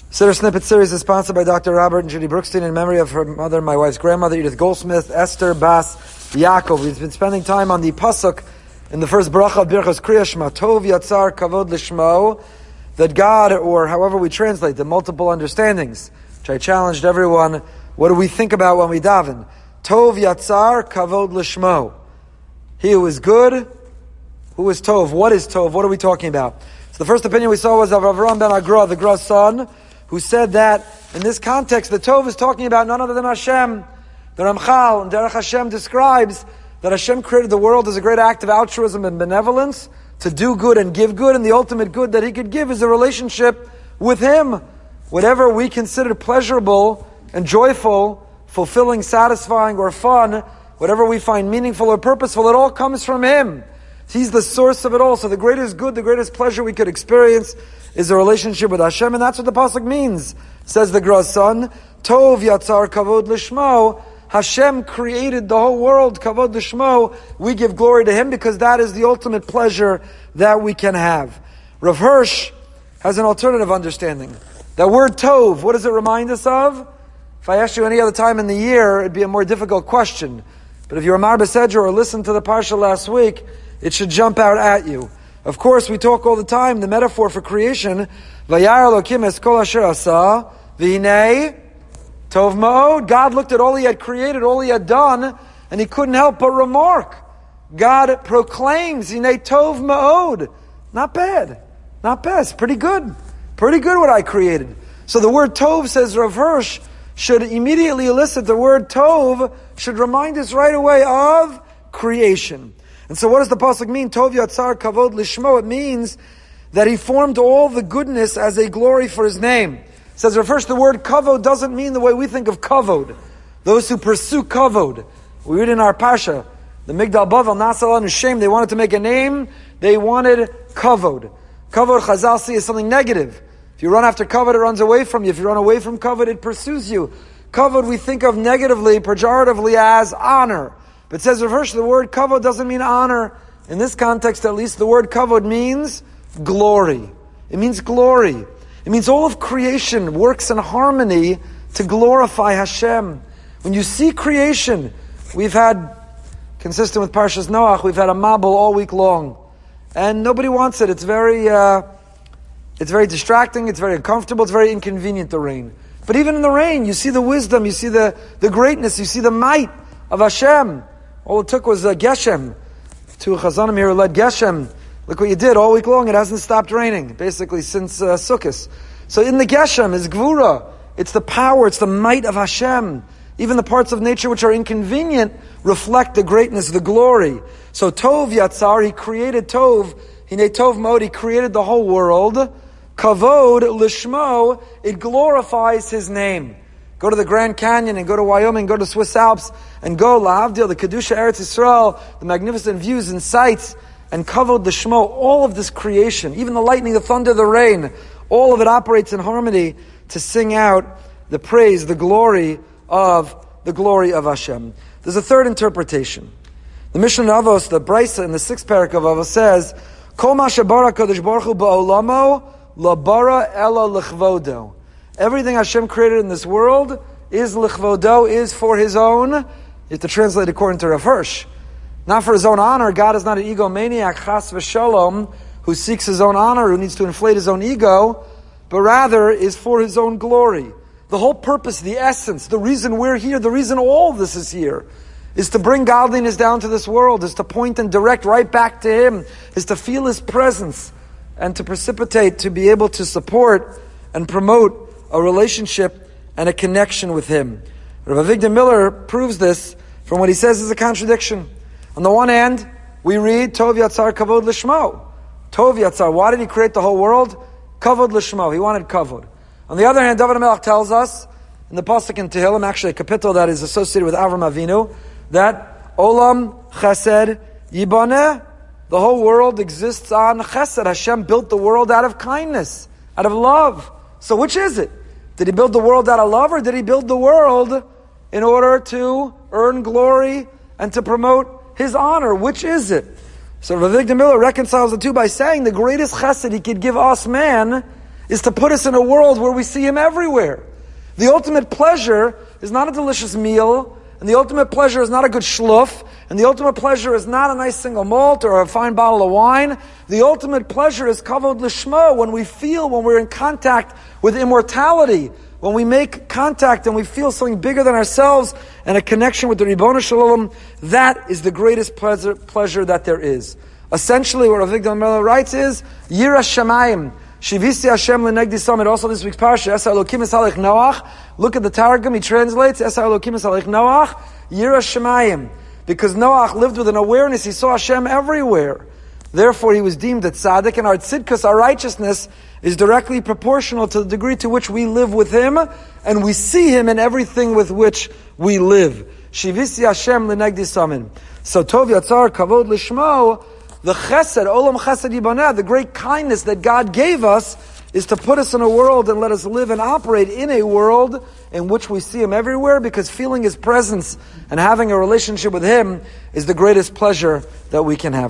Siddur Snippet series is sponsored by Dr. Robert and Judy Brookstein in memory of her mother, my wife's grandmother, Edith Goldsmith, Esther Bas Yaakov. We've been spending time on the pasuk in the first bracha of Birchos Kriya Shema, Tov Yatzar Kavod Lishmo, that God, or however we translate, the multiple understandings, which I challenged everyone, what do we think about when we daven? Tov Yatzar Kavod Lishmo. He who is good, who is Tov? What is Tov? What are we talking about? So the first opinion we saw was of Avram ben Agra, the Gra's son, who said that in this context, the Tov is talking about none other than Hashem. The Ramchal and Derech Hashem describes that Hashem created the world as a great act of altruism and benevolence, to do good and give good, and the ultimate good that He could give is a relationship with Him. Whatever we consider pleasurable and joyful, fulfilling, satisfying, or fun, whatever we find meaningful or purposeful, it all comes from Him. He's the source of it all. So the greatest good, the greatest pleasure we could experience is a relationship with Hashem, and that's what the pasuk means. Says the Gra's son, Tov Yatzar Kavod Lishmo. Hashem created the whole world, Kavod Lishmo. We give glory to Him because that is the ultimate pleasure that we can have. Rav Hirsch has an alternative understanding. That word Tov, what does it remind us of? If I asked you any other time in the year, it'd be a more difficult question. But if you're a Mar B'Sedra or listened to the Parsha last week, it should jump out at you. Of course, we talk all the time, the metaphor for creation, Vayar Elokim es kol asher asa, v'hinei tov ma'od. God looked at all He had created, all He had done, and He couldn't help but remark. God proclaims, Hinei tov ma'od. Not bad. Not bad. It's pretty good. Pretty good what I created. So the word tov, says Rav Hirsch, should immediately elicit, the word tov should remind us right away of creation. And so what does the pasuk mean? Tov Yatzar Kavod Lishmo. It means that He formed all the goodness as a glory for His name. It says, first, the word kavod doesn't mean the way we think of kavod. Those who pursue kavod. We read in our Pasha, the Migdal Bavel, Nasal and Shem, they wanted to make a name, they wanted kavod. Kavod, Chazal see, is something negative. If you run after kavod, it runs away from you. If you run away from kavod, it pursues you. Kavod we think of negatively, pejoratively as honor. But it says, reverse, the word kavod doesn't mean honor. In this context, at least, the word kavod means glory. It means glory. It means all of creation works in harmony to glorify Hashem. When you see creation, we've had, consistent with Parshas Noach, we've had a mabul all week long. And nobody wants it. It's very distracting, it's very uncomfortable, it's very inconvenient, the rain. But even in the rain, you see the wisdom, you see the greatness, you see the might of Hashem. All it took was Geshem. Two Chazanim here led Geshem. Look what you did all week long. It hasn't stopped raining, basically, since Sukkot. So in the Geshem is Gvura. It's the power, it's the might of Hashem. Even the parts of nature which are inconvenient reflect the greatness, the glory. So Tov Yatzar, He created Tov. Hinei Tov Ma'od, He created the whole world. Kavod Lishmo, it glorifies His name. Go to the Grand Canyon and go to Wyoming, go to Swiss Alps and go Lahavdil, the Kedusha Eretz Yisrael, the magnificent views and sights, and Kavod Lishmo, all of this creation, even the lightning, the thunder, the rain, all of it operates in harmony to sing out the praise, the glory of Hashem. There's a third interpretation. The Mishnah of Avos, the Brisa in the 6th parak of Avos says, Kol ma shebara Kadosh Baruch Hu ba'olamo, la bara ela l'chvodo. Everything Hashem created in this world is lichvodo, is for His own. You have to translate according to Rav Hirsch. Not for His own honor. God is not an egomaniac, chas v'shalom, who seeks His own honor, who needs to inflate his own ego, but rather is for His own glory. The whole purpose, the essence, the reason we're here, the reason all this is here, is to bring godliness down to this world, is to point and direct right back to Him, is to feel His presence, and to precipitate, to be able to support and promote a relationship and a connection with Him. Rav Avigdor Miller proves this from what he says is a contradiction. On the one hand, we read, Tov Yatzar Kavod Lishmo. Tov Yatzar, why did He create the whole world? Kavod Lishmo, He wanted Kavod. On the other hand, David HaMelech tells us, in the Pasuk in Tehillim, actually a capital that is associated with Avram Avinu, that Olam Chesed Yibaneh, the whole world exists on Chesed. Hashem built the world out of kindness, out of love. So which is it? Did He build the world out of love, or did He build the world in order to earn glory and to promote His honor? Which is it? So Rav Avigdor Miller reconciles the two by saying the greatest chesed He could give us, man, is to put us in a world where we see Him everywhere. The ultimate pleasure is not a delicious meal, and the ultimate pleasure is not a good shluff, and the ultimate pleasure is not a nice single malt or a fine bottle of wine. The ultimate pleasure is kavod lishmo, when we're in contact with immortality, when we make contact and we feel something bigger than ourselves and a connection with the Ribono Shel Olam. That is the greatest pleasure that there is. Essentially, what Rav Avigdor Miller writes is, Yira Shamayim, Shivisi Hashem L'negdi Samid. Also this week's parsha, Esa Elokim Es Halech Noach. Look at the Targum, he translates, Esa Elokim Es Halech Noach, Yira Shamayim. Because Noach lived with an awareness, he saw Hashem everywhere. Therefore, he was deemed a tzaddik, and our tzidkus, our righteousness, is directly proportional to the degree to which we live with Him, and we see Him in everything with which we live. Shivisi Hashem L'negdi Samid. So Tov Yatzar Kavod Lishmo, the chesed, olam chesed yibaneh, the great kindness that God gave us, is to put us in a world and let us live and operate in a world in which we see Him everywhere, because feeling His presence and having a relationship with Him is the greatest pleasure that we can have.